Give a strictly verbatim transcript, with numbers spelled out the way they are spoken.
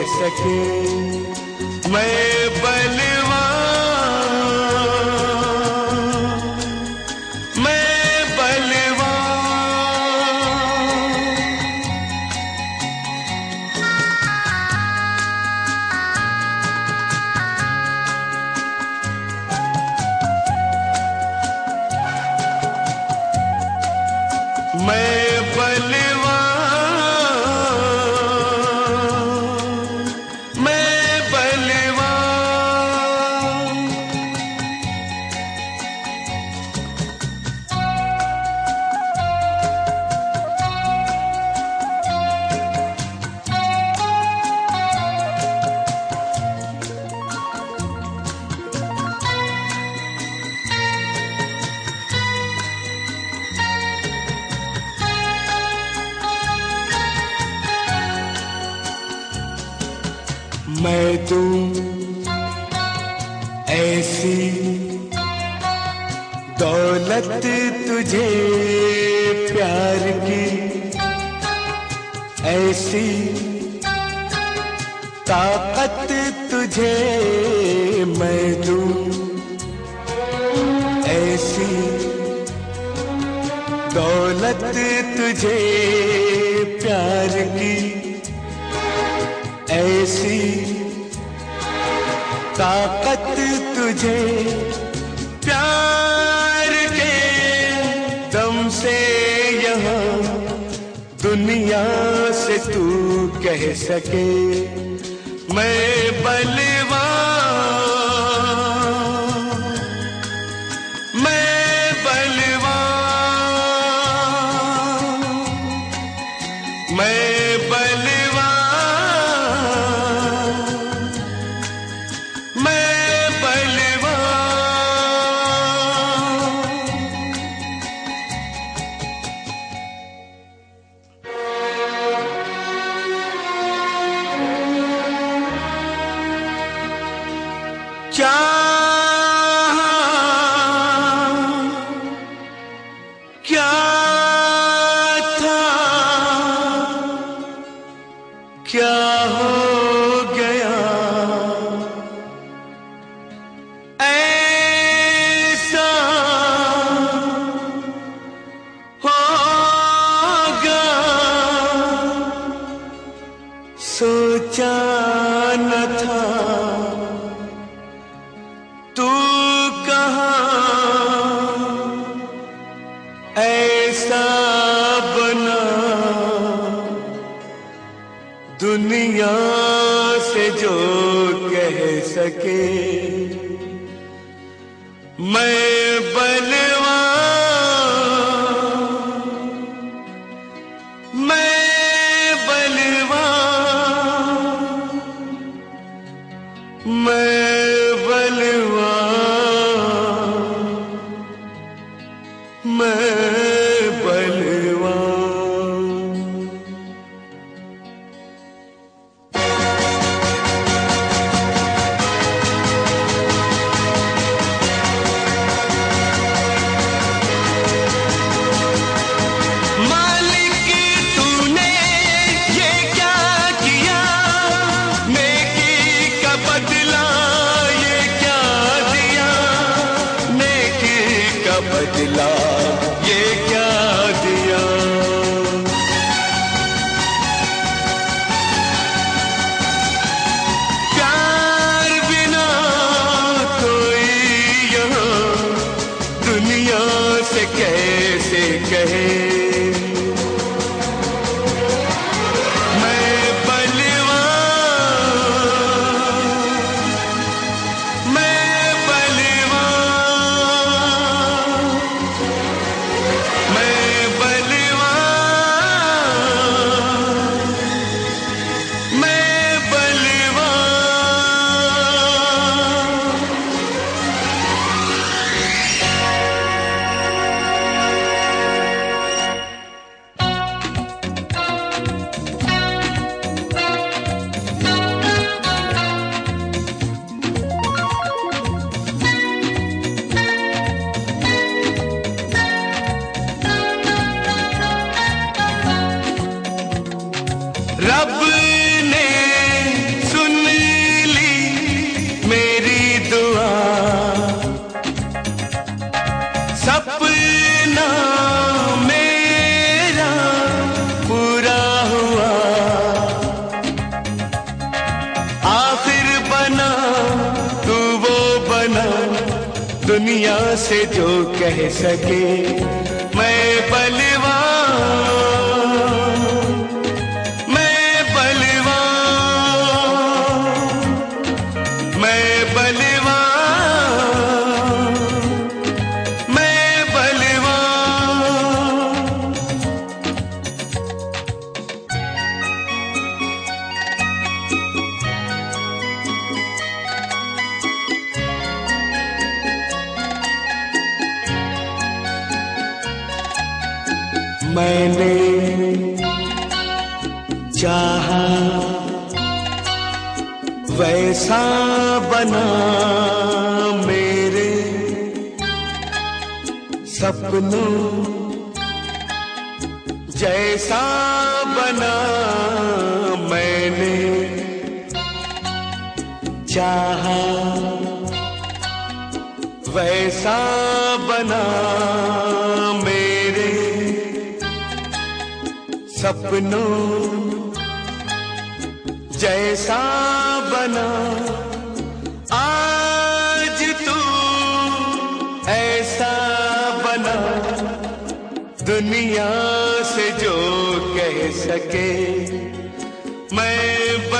सके मैं बलवान, मैं बलवान। मैं बलवान, मैं बलवान। मैं दूं ऐसी दौलत तुझे प्यार की, ऐसी ताकत तुझे मैं दूं, ऐसी दौलत तुझे प्यार की, ऐसी ताकत तुझे प्यार के दम से यहाँ दुनिया से तू कह सके मैं बलवान, मैं बलवान, मैं बलवान, क्या क्या था क्या हो गया ऐसा होगा सोचा न था तू कहाँ ऐसा बना दुनिया से जो कह सके मैं बलवान, मैं बलवान, मैं मैं बलवान। मालिक तूने ये क्या किया, नेकी का बदला ये क्या दिया, नेकी का बदला ये क्या दिया। प्यार बिना कोई यहाँ दुनिया से कैसे कहे मैं बलवान, मैं बलवान, दुनिया से जो कह सके मैं बलवान, मैं बलवान, मैं बलवान, मैं बलवान। मैंने चाहा वैसा बना मेरे सपनों जैसा बना। मैंने चाहा वैसा बना मेरे सपनों जैसा बना। आज तू ऐसा बना दुनिया से जो कह सके मैं